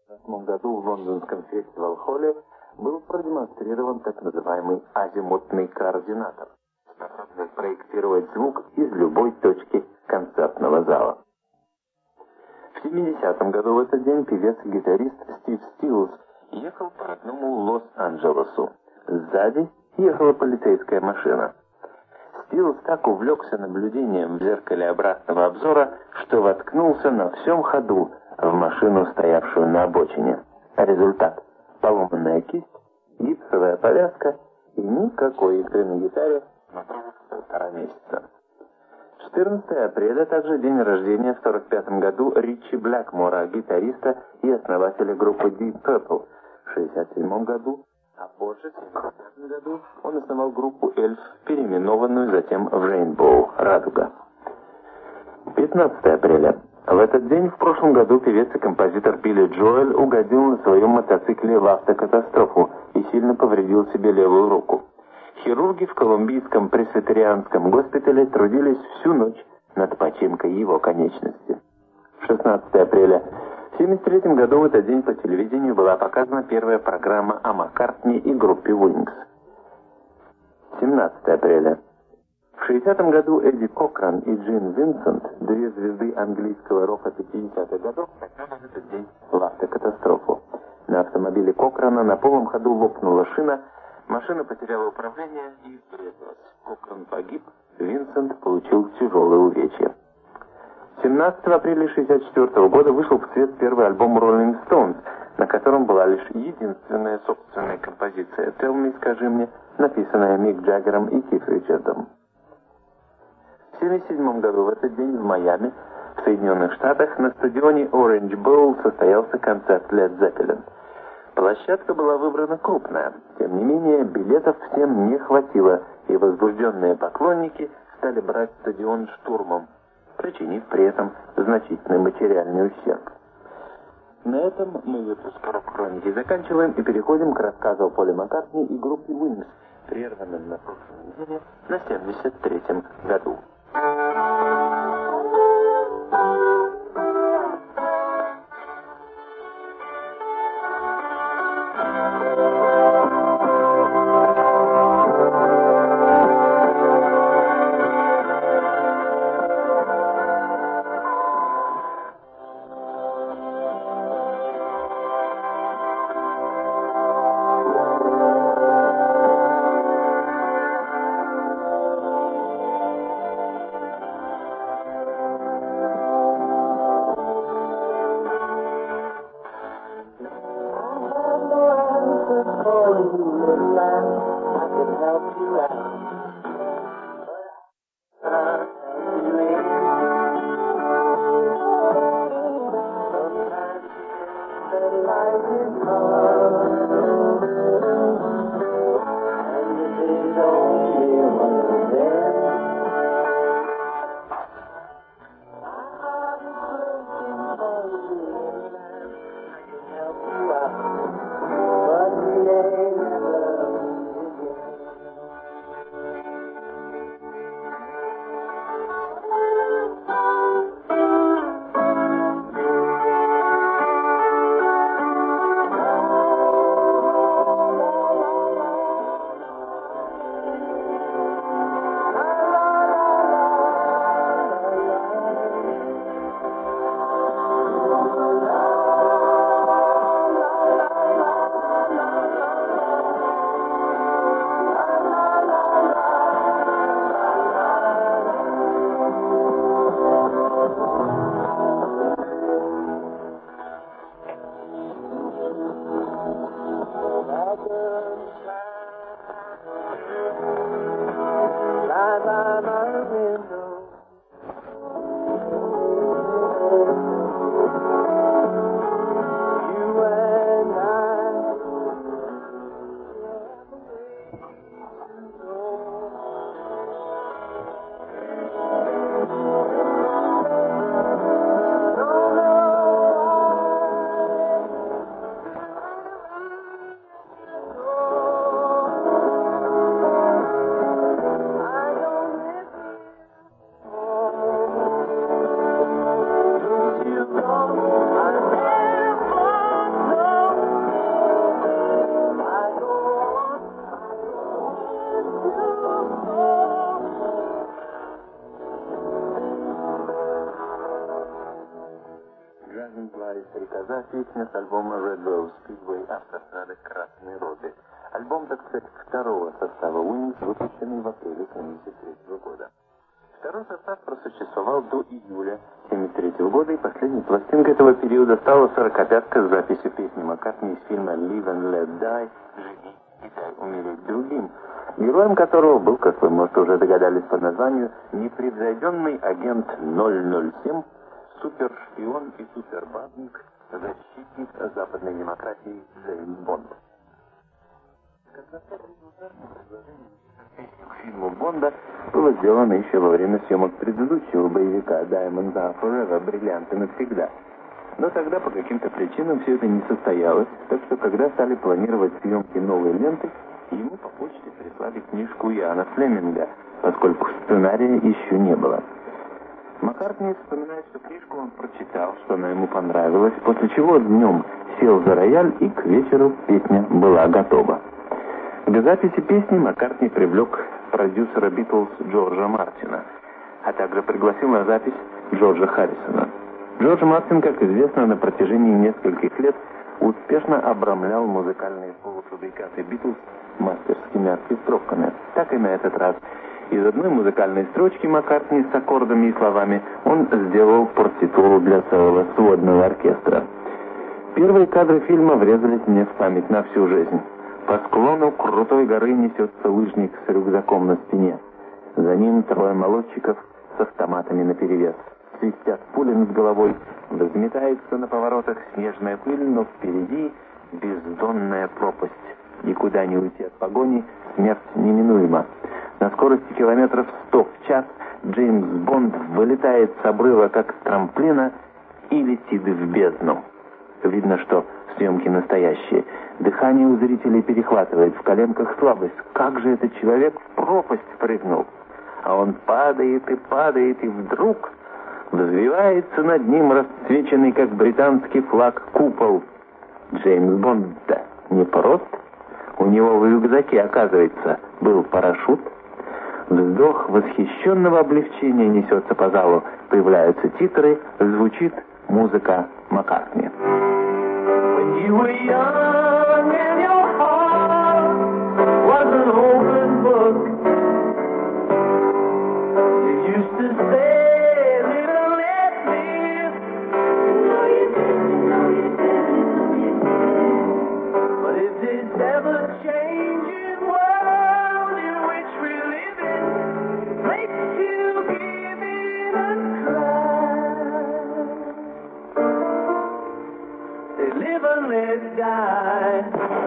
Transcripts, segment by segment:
В 1998 году в лондонском фестивал-холле был продемонстрирован так называемый азимутный координатор, способный проектировать звук из любой точки концертного зала. В 70-м году в этот день певец и гитарист Стив Стилс ехал по родному Лос-Анджелесу. Сзади ехала полицейская машина. Стилс так увлекся наблюдением в зеркале обратного обзора, что воткнулся на всем ходу в машину, стоявшую на обочине. Результат: поломанная кисть, гипсовая повязка и никакой игры на гитаре на 1,5 месяца. 14 апреля также день рождения в 1945 году Ричи Блэкмора, гитариста и основателя группы Deep Purple. В 1967 году, а позже, в 1975 году, он основал группу Эльф, переименованную затем в Rainbow, Радуга. 15 апреля. В этот день в прошлом году певец и композитор Билли Джоэль угодил на своем мотоцикле в автокатастрофу и сильно повредил себе левую руку. Хирурги в колумбийском пресвитерианском госпитале трудились всю ночь над починкой его конечности. 16 апреля. В 1973 году в этот день по телевидению была показана первая программа о Маккартни и группе Wings. 17 апреля. В 60-м году Эдди Кокран и Джин Винсент, две звезды английского рока 50-х годов, попали в этот день в автокатастрофу. На автомобиле Кокрана на полном ходу лопнула шина, машина потеряла управление и врезалась. Кокран погиб, Винсент получил тяжелые увечья. 17 апреля 1964 года вышел в свет первый альбом Rolling Stones, на котором была лишь единственная собственная композиция «Tell Me, скажи мне», написанная Мик Джаггером и Кит Ричардом. В 1977 году в этот день в Майами, в Соединенных Штатах, на стадионе Orange Bowl состоялся концерт Led Zeppelin. Площадка была выбрана крупная, тем не менее билетов всем не хватило, и возбужденные поклонники стали брать стадион штурмом, причинив при этом значительный материальный ущерб. На этом мы выпуск рок-хроники заканчиваем и переходим к рассказу о Поле Маккартни и группе Wings, прерванном на прошлой неделе на 73-м году. Dragonfly «Стрекоза», песня с альбома Red Rose Speedway «Автострада Красной Розы». Альбом, так сказать, второго состава Wings, выпущенный в апреле 1973 года. Второй состав просуществовал до июля 1973 года, и последней пластинкой этого периода стала 45-ка с записью песни Маккартни из фильма «Live and Let Die» «Живи и дай умереть другим», героем которого был, как вы, может, уже догадались по названию, непревзойденный агент 007, супершпион и супербазник, защитник западной демократии Джеймс Бонд. К фильму Бонда было сделано еще во время съемок предыдущего боевика Diamonds Are Forever, бриллианты навсегда. Но тогда по каким-то причинам все это не состоялось, так что когда стали планировать съемки новой ленты, ему по почте прислали книжку Иана Флеминга, поскольку сценария еще не было. Маккартни вспоминает, что книжку он прочитал, что она ему понравилась, после чего днем сел за рояль, и к вечеру песня была готова. К записи песни Маккартни привлек продюсера Битлз Джорджа Мартина, а также пригласил на запись Джорджа Харрисона. Джордж Мартин, как известно, на протяжении нескольких лет успешно обрамлял музыкальные полуфабрикаты Битлз мастерскими оркестровками. Так и на этот раз. Из одной музыкальной строчки Маккартни с аккордами и словами он сделал партитуру для целого сводного оркестра. Первые кадры фильма врезались мне в память на всю жизнь. По склону крутой горы несется лыжник с рюкзаком на спине. За ним трое молодчиков с автоматами наперевес. Свистят пули над головой, взметается на поворотах снежная пыль, но впереди бездонная пропасть. Никуда не уйти от погони, смерть неминуема. На скорости километров 100 в час Джеймс Бонд вылетает с обрыва, как с трамплина, и летит в бездну. Видно, что съемки настоящие. Дыхание у зрителей перехватывает, в коленках слабость. Как же этот человек в пропасть прыгнул? А он падает, и вдруг взвивается над ним расцвеченный, как британский флаг, купол. Джеймс Бонд-то не прост. У него в рюкзаке, оказывается, был парашют. Вздох восхищенного облегчения несется по залу. Появляются титры, звучит музыка Маккартни. You were young and your heart was an open book. You used to say, live and let live. No, you didn't, no, you didn't, no, you didn't. But if this ever-changing world in which we live in makes you give in and cry, they live and let die.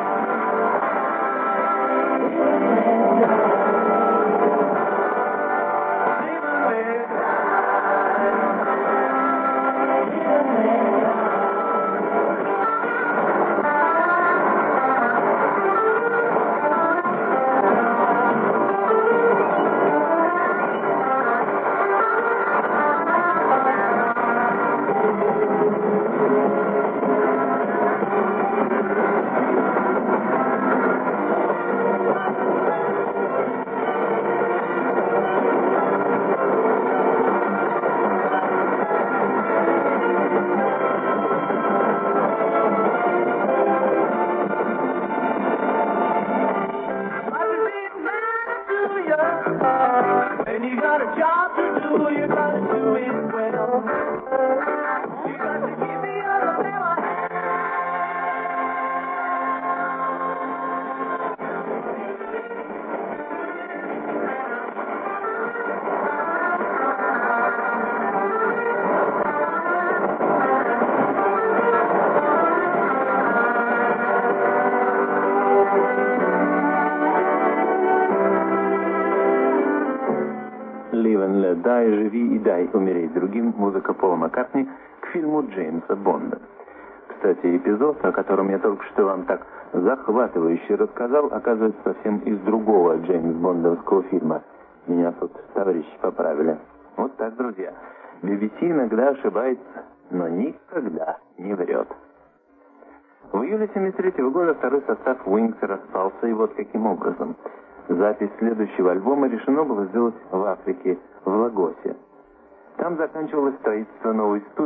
«Дай, живи и дай умереть другим» музыка Пола Маккартни к фильму Джеймса Бонда. Кстати, эпизод, о котором я только что вам так захватывающе рассказал, оказывается совсем из другого Джеймс Бондовского фильма. Меня тут товарищи поправили. Вот так, друзья. BBC иногда ошибается, но никогда не врет. В июле 1973 года второй состав Wings распался, и вот каким образом. Запись следующего альбома решено было сделать в Африке, в Лагосе. Там заканчивалось строительство новой студии,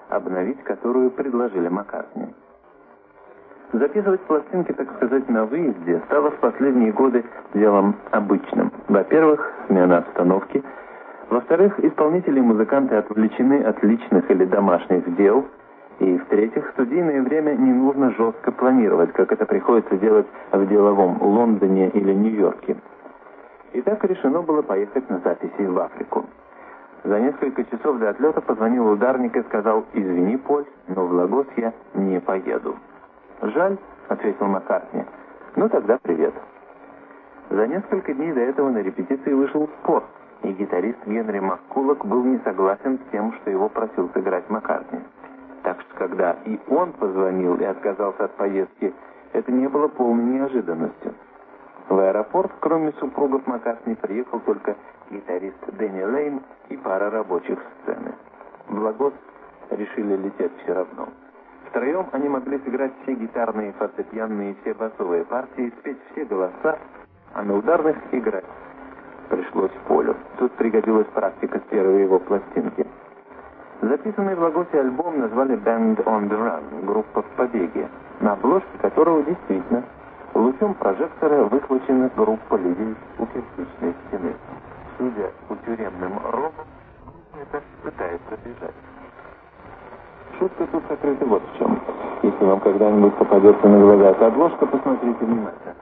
обновить которую предложили Маккартни. Записывать пластинки, так сказать, на выезде стало в последние годы делом обычным. Во-первых, смена обстановки. Во-вторых, исполнители и музыканты отвлечены от личных или домашних дел. И в-третьих, студийное время не нужно жестко планировать, как это приходится делать в деловом Лондоне или Нью-Йорке. И так решено было поехать на записи в Африку. За несколько часов до отлета позвонил ударник и сказал: «Извини, Поль, но в Лагос я не поеду». «Жаль», — ответил Маккартни. «Ну тогда привет». За несколько дней до этого на репетиции вышел спор, и гитарист Генри Маккулок был не согласен с тем, что его просил сыграть Маккартни. Так что когда и он позвонил и отказался от поездки, это не было полной неожиданностью. В аэропорт, кроме супругов Маккартни, приехал только гитарист Дэнни Лейн и пара рабочих сцены. В Лагос решили лететь все равно. Втроем они могли сыграть все гитарные, фортепианные и все басовые партии, спеть все голоса, а на ударных играть пришлось Полю. Тут пригодилась практика с первой его пластинки. Записанный в Лагосе альбом назвали «Band on the Run» — группа в побеге, на обложке которого действительно лучом прожектора выхвачена группа людей у кирпичной стены. Судя по тюремным ровам, это пытается бежать. Шутка тут сокрыта вот в чем. Если вам когда-нибудь попадется на глаза эта обложка, посмотрите внимательно.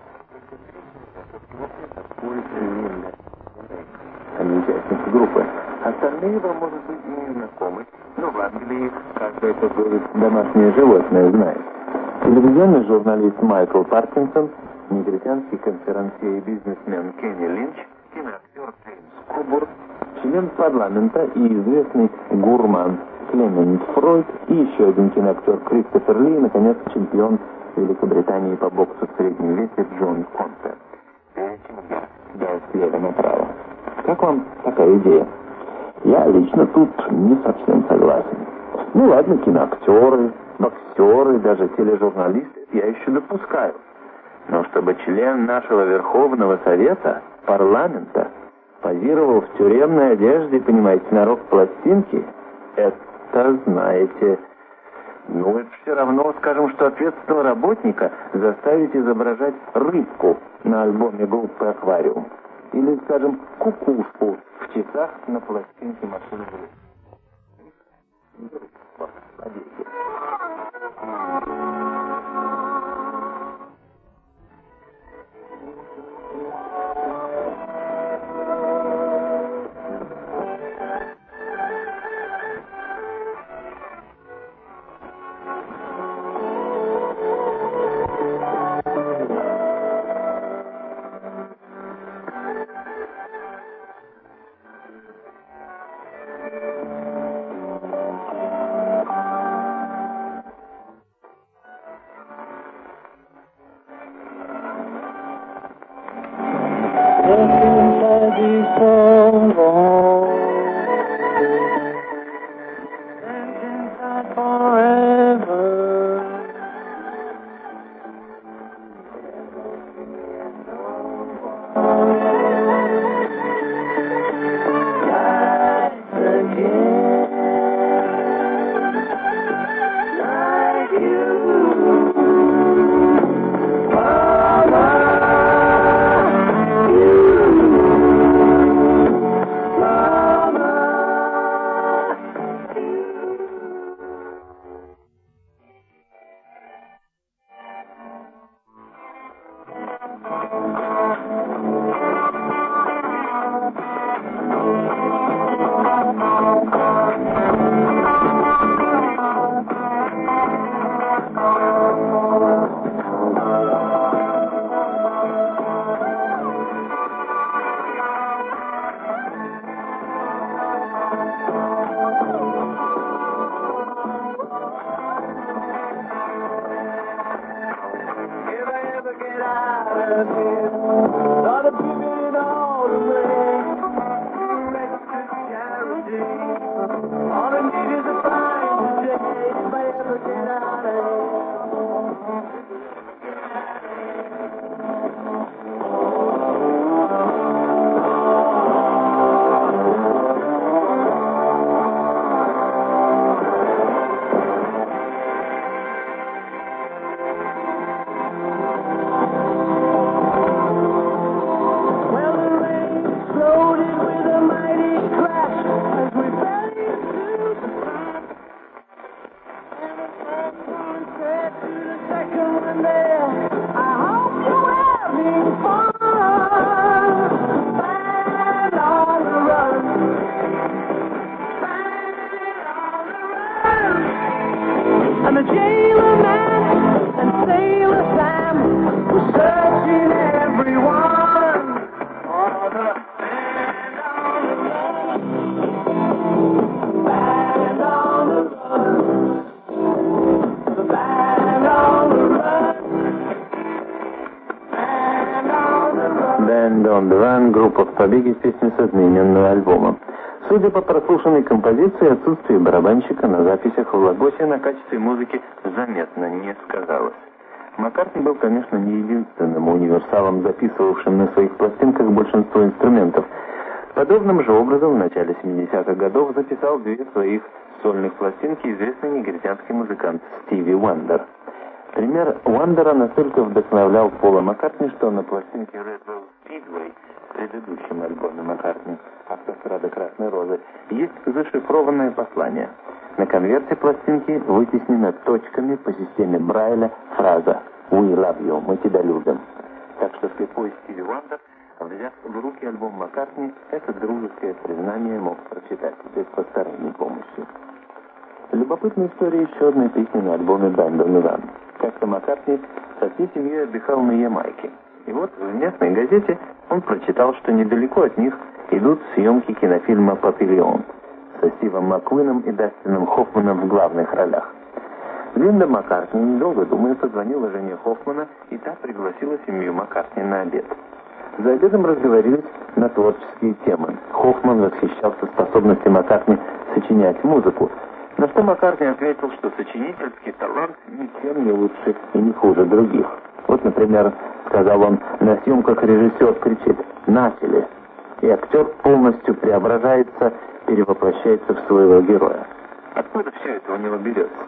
Они участники группы. Остальные вам, может быть, не знакомы, но в Англии каждое, как говорит, домашнее животное знает. Телевизионный журналист Майкл Паркинсон, негритянский конферансье и бизнесмен Кенни Линч, киноактер Джеймс Кобур, член парламента и известный гурман Клемент Фройд и еще один киноактер Кристофер Ли и, наконец, чемпион Великобритании по боксу в среднем весе Джон Конте. Да, слева направо. Как вам такая идея? Я лично тут не совсем согласен. Ну ладно, киноактеры, боксеры, даже тележурналисты я еще допускаю. Но чтобы член нашего Верховного Совета, парламента, позировал в тюремной одежде, понимаете, на рок-пластинке, это, знаете, ну это все равно, скажем, что ответственного работника заставить изображать рыбку на альбоме группы «Аквариум». Или, скажем, кукушку в часах на пластинке машины. And the jailer man and Sailor Sam were searching everyone for the band on the run. Band on the run. The band on the run. Band on the run. Band on the Run, группа в побеге с песней с одноименного альбома. Судя по прослушанной композиции, отсутствие барабанщика на записях в Лагосе на качестве музыки заметно не сказалось. Маккартни был, конечно, не единственным универсалом, записывавшим на своих пластинках большинство инструментов. Подобным же образом в начале 70-х годов записал две своих сольных пластинки известный негритянский музыкант Стиви Уандер. Пример Уандера настолько вдохновлял Пола Маккартни, что на пластинке Red Rose Speedway, предыдущем альбоме Маккартни «Автострада Красной Розы», есть зашифрованное послание. На конверте пластинки вытеснена точками по системе Брайля фраза «We love you», «Мы тебя любим». Так что слепой Стиви Уандер, взяв в руки альбом Маккартни, это дружеское признание мог прочитать без посторонней помощи. Любопытная история еще одной песни на альбоме «Band on the Run». Как-то Маккартни со всей семьей отдыхал на Ямайке. И вот в местной газете он прочитал, что недалеко от них идут съемки кинофильма «Павильон» со Стивом Маккуином и Дастином Хоффманом в главных ролях. Линда Маккартни, недолго думая, позвонила жене Хоффмана, и та пригласила семью Маккартни на обед. За обедом разговорились на творческие темы. Хоффман восхищался способностью Маккартни сочинять музыку, на что Маккартни ответил, что сочинительский талант ничем не лучше и не хуже других. Вот, например, сказал он, на съемках режиссер кричит «Начали!» и актер полностью преображается, перевоплощается в своего героя. Откуда все это у него берется?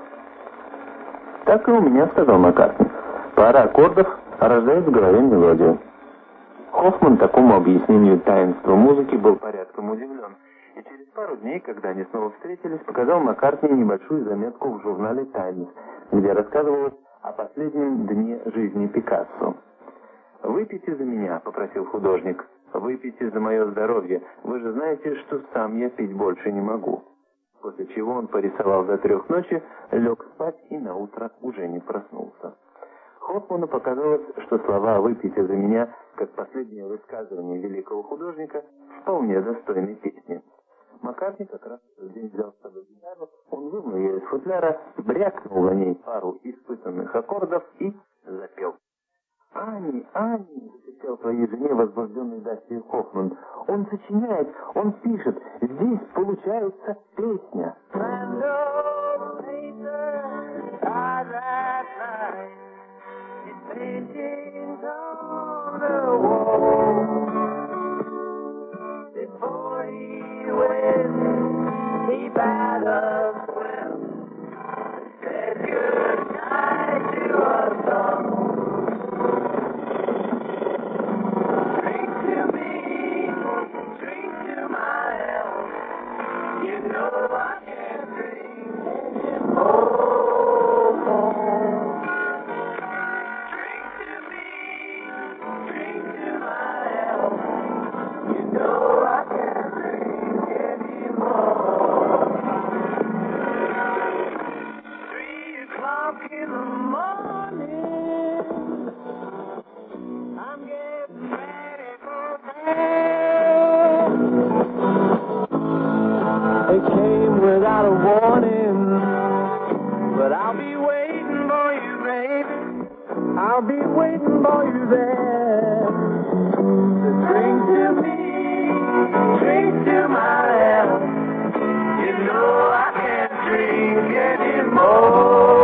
Так и у меня, сказал Маккартни. Пара аккордов рождает в голове мелодию. Хоффман такому объяснению таинства музыки был порядком удивлен. И через пару дней, когда они снова встретились, показал Маккартни небольшую заметку в журнале «Таймс», где рассказывалось о последнем дне жизни Пикассо. «Выпейте за меня», — попросил художник. «Выпейте за мое здоровье. Вы же знаете, что сам я пить больше не могу». После чего он порисовал до 3 ночи, лег спать и наутро уже не проснулся. Хоффману показалось, что слова «выпейте за меня», как последнее высказывание великого художника, вполне достойны песни. Маккартни как раз в тот день взял с собой гитару, он вынул ее из футляра, брякнул на ней пару испытанных аккордов и запел. «Ани, Ани!» — закричал своей жене возбужденный Дастин Хоффман. «Он сочиняет, он пишет, здесь получается песня!» He bade us well, said good night to us all. Drink to me, drink to my health. You know I can't drink anymore. Drink to me, drink to my health. You know I can't drink anymore. In the morning, I'm getting ready for bed. It came without a warning, but I'll be waiting for you, baby. I'll be waiting for you there. So drink to me, drink to my health. You know I can't drink anymore.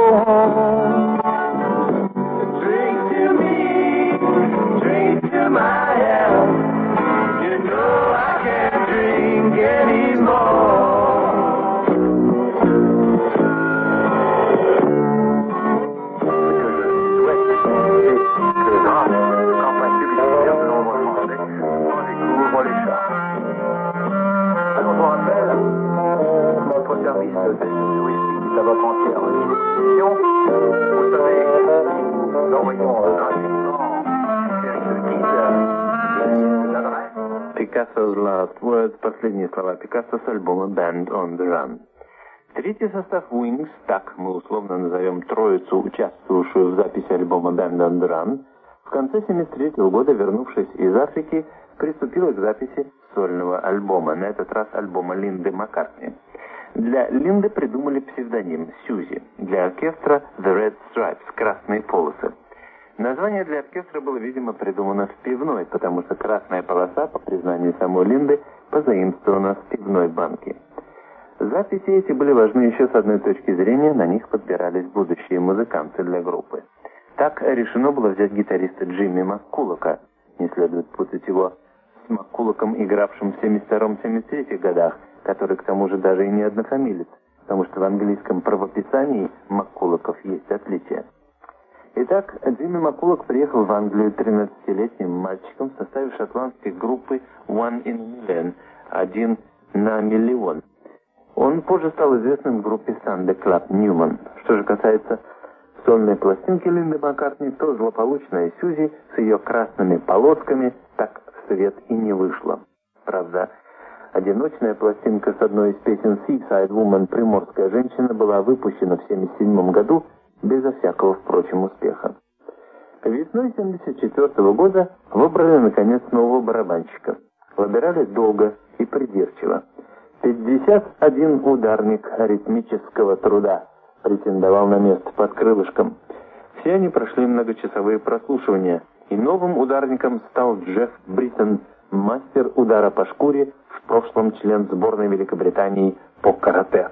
Drink to me, drink to my health. You know I can't drink anymore. Picasso's Last Words, последние слова Пикассо с альбома Band on the Run. Третий состав Wings, так мы условно назовем троицу, участвовавшую в записи альбома Band on the Run, в конце 1973 года, вернувшись из Африки, приступила к записи сольного альбома, на этот раз альбома Линды Маккартни. Для Линды придумали псевдоним Сьюзи, для оркестра The Red Stripes, красные полосы. Название для оркестра было, видимо, придумано в пивной, потому что красная полоса, по признанию самой Линды, позаимствована в пивной банке. Записи эти были важны еще с одной точки зрения, на них подбирались будущие музыканты для группы. Так решено было взять гитариста Джимми Маккулока, не следует путать его с Маккулоком, игравшим в 1972-1973 годах, который к тому же даже и не однофамилец, потому что в английском правописании Маккулоков есть отличия. Итак, Джимми Маккулок приехал в Англию 13-летним мальчиком в составе шотландской группы One in a Million, один на миллион. Он позже стал известным в группе Sunday Club Newman. Что же касается сольной пластинки Линды Маккартни, то злополучная Сьюзи с ее красными полосками так в свет и не вышла. Правда, одиночная пластинка с одной из песен Seaside Woman «Приморская женщина» была выпущена в 1977 году безо всякого, впрочем, успеха. Весной 1974 года выбрали, наконец, нового барабанщика. Выбирали долго и придирчиво. 51 ударник аритмического труда претендовал на место под крылышком. Все они прошли многочасовые прослушивания, и новым ударником стал Джефф Бриттон, мастер удара по шкуре, в прошлом член сборной Великобритании по карате.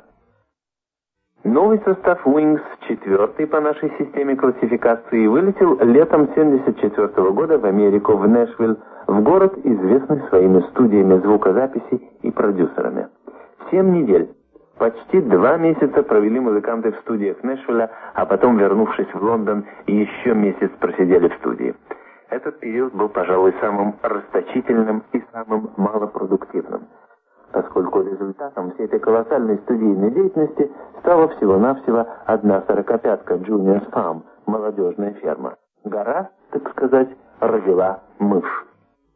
Новый состав Wings, четвертый по нашей системе классификации, вылетел летом 1974 года в Америку, в Нэшвилл, в город, известный своими студиями звукозаписи и продюсерами. 7 недель, почти 2 месяца провели музыканты в студиях Нэшвилля, а потом, вернувшись в Лондон, еще месяц просидели в студии. Этот период был, пожалуй, самым расточительным и самым малопродуктивным, поскольку результатом всей этой колоссальной студийной деятельности стала всего-навсего одна сорокопятка Junior's Farm, молодежная ферма. Гора, так сказать, родила мышь.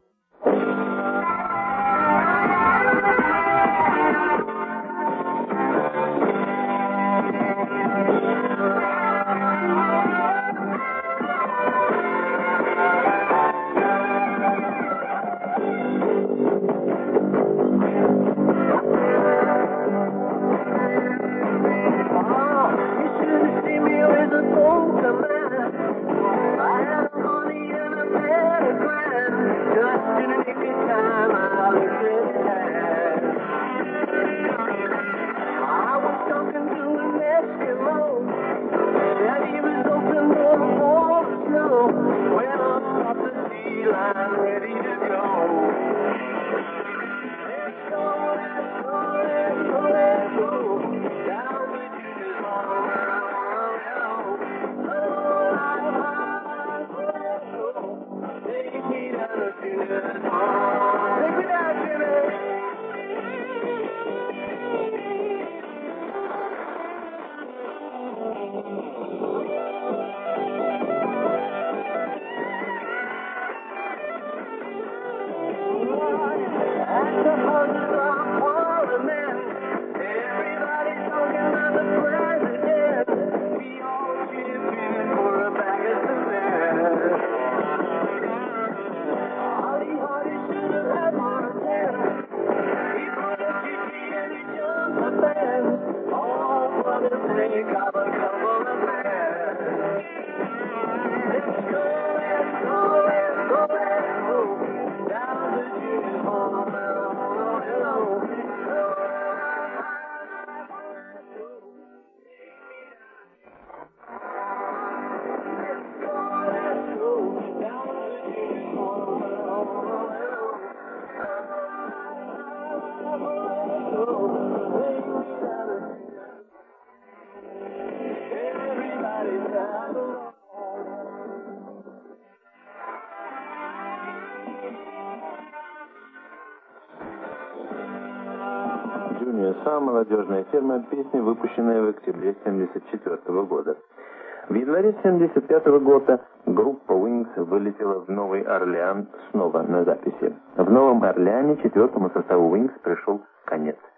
Молодежная ферма, песня, выпущенная в октябре 1974 года. В январе 1975 года группа Wings вылетела в Новый Орлеан снова на записи. В Новом Орлеане четвертому составу Wings пришел конец.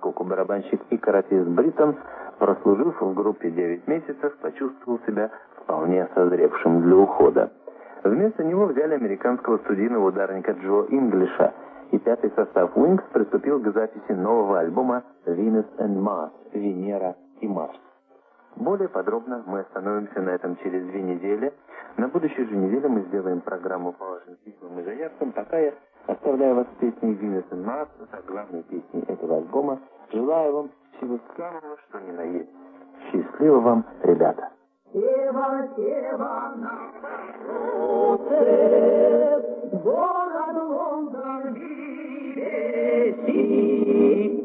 поскольку барабанщик и каратист Бриттон, прослужив в группе 9 месяцев, почувствовал себя вполне созревшим для ухода. Вместо него взяли американского студийного ударника Джо Инглиша, и пятый состав Wings приступил к записи нового альбома «Venus and Mars» «Венера и Марс». Более подробно мы остановимся на этом через 2 недели. На будущей же неделе мы сделаем программу по вашим письмам и заявкам. Пока я оставляю вас с песней «Venus and Mars», главной песней этого альбома. Желаю вам всего самого, что ни на есть. Счастливо вам, ребята! Сева, на город Лондон, видите,